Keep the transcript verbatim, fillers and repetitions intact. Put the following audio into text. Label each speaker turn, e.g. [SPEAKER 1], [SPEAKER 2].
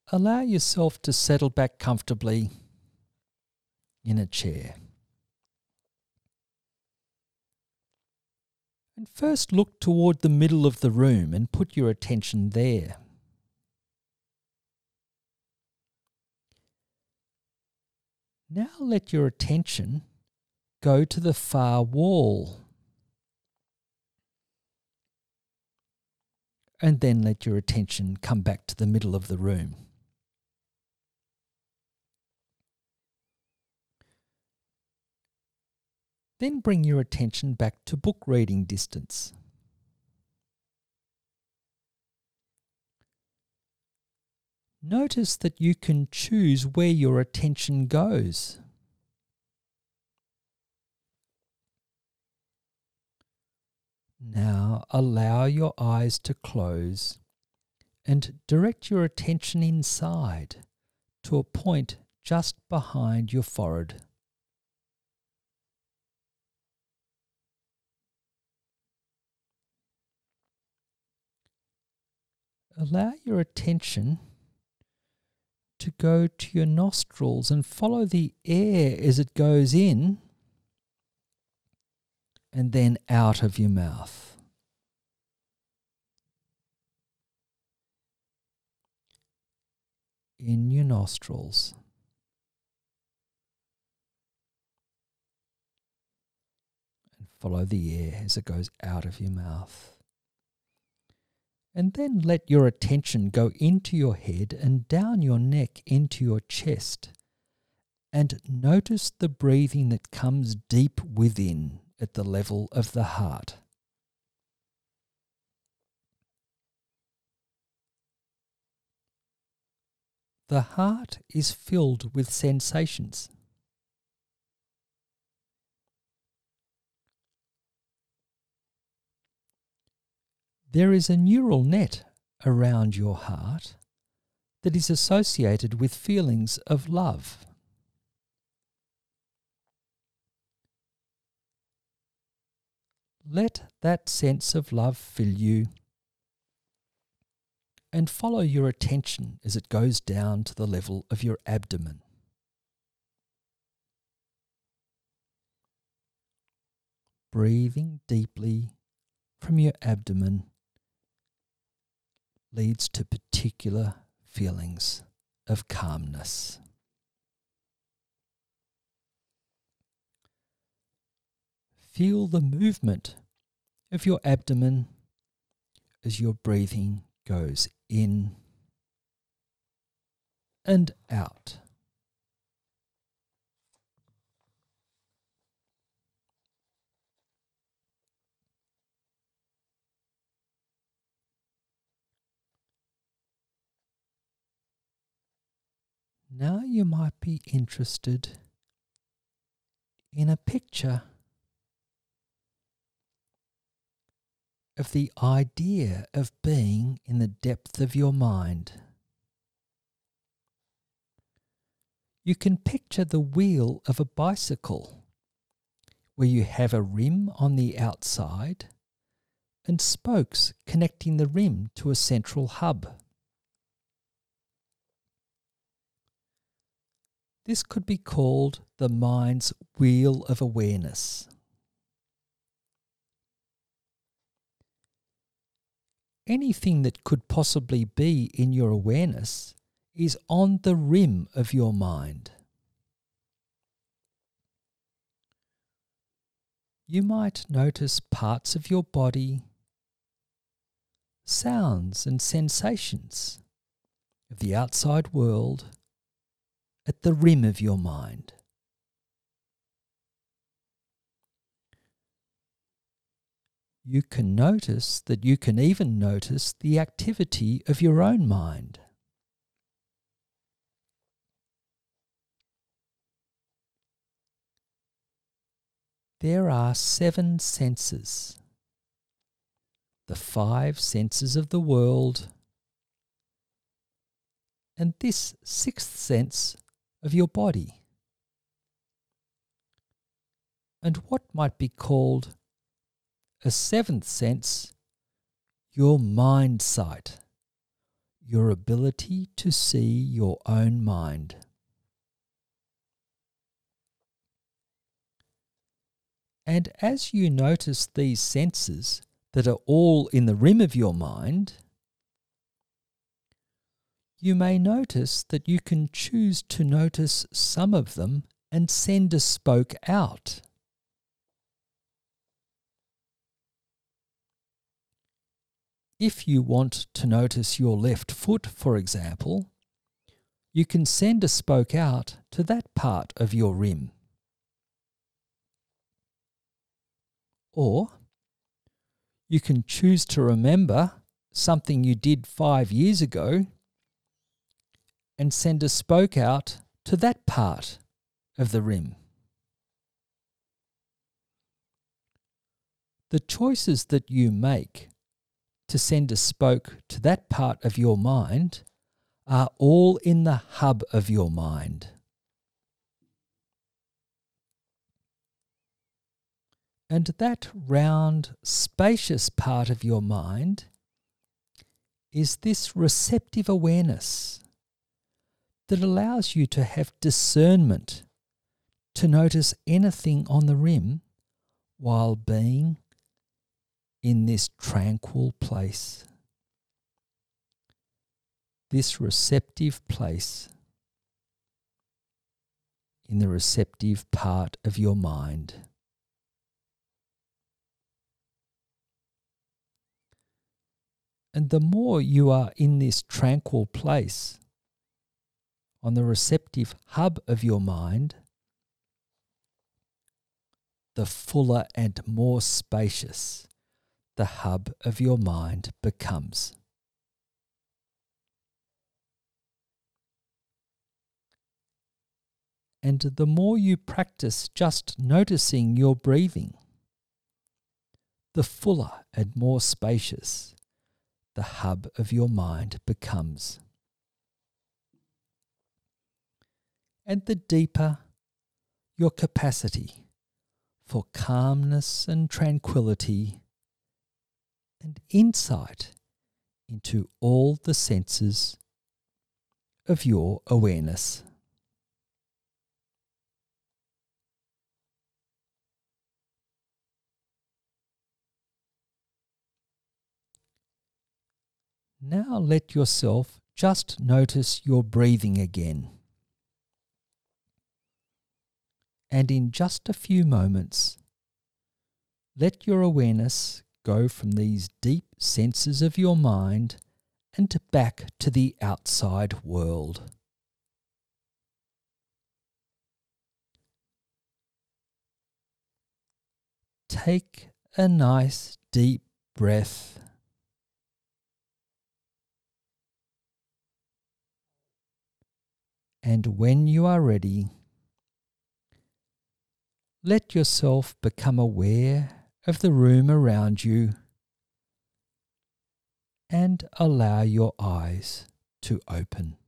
[SPEAKER 1] allow yourself to settle back comfortably in a chair. And first look toward the middle of the room and put your attention there. Now let your attention go to the far wall. And then let your attention come back to the middle of the room. Then bring your attention back to book reading distance. Notice that you can choose where your attention goes. Now allow your eyes to close and direct your attention inside to a point just behind your forehead. Allow your attention to go to your nostrils and follow the air as it goes in and then out of your mouth. In your nostrils. And follow the air as it goes out of your mouth. And then let your attention go into your head and down your neck into your chest. And notice the breathing that comes deep within at the level of the heart. The heart is filled with sensations. There is a neural net around your heart that is associated with feelings of love. Let that sense of love fill you and follow your attention as it goes down to the level of your abdomen. Breathing deeply from your abdomen leads to particular feelings of calmness. Feel the movement of your abdomen as your breathing goes in and out. Now you might be interested in a picture of the idea of being in the depth of your mind. You can picture the wheel of a bicycle where you have a rim on the outside and spokes connecting the rim to a central hub. This could be called the mind's wheel of awareness. Anything that could possibly be in your awareness is on the rim of your mind. You might notice parts of your body, sounds and sensations of the outside world at the rim of your mind. You can notice that you can even notice the activity of your own mind. There are seven senses. The five senses of the world, and this sixth sense of your body. And what might be called a seventh sense, your mind sight, your ability to see your own mind. And as you notice these senses that are all in the rim of your mind, you may notice that you can choose to notice some of them and send a spoke out. If you want to notice your left foot, for example, you can send a spoke out to that part of your rim. Or you can choose to remember something you did five years ago and send a spoke out to that part of the rim. The choices that you make to send a spoke to that part of your mind are all in the hub of your mind. And that round, spacious part of your mind is this receptive awareness that allows you to have discernment to notice anything on the rim while being in this tranquil place, this receptive place in the receptive part of your mind. And the more you are in this tranquil place, on the receptive hub of your mind, the fuller and more spacious the hub of your mind becomes. And the more you practice just noticing your breathing, the fuller and more spacious the hub of your mind becomes. And the deeper your capacity for calmness and tranquility and insight into all the senses of your awareness. Now let yourself just notice your breathing again. And in just a few moments, let your awareness go from these deep senses of your mind and back to the outside world. Take a nice deep breath. And when you are ready, let yourself become aware of the room around you and allow your eyes to open.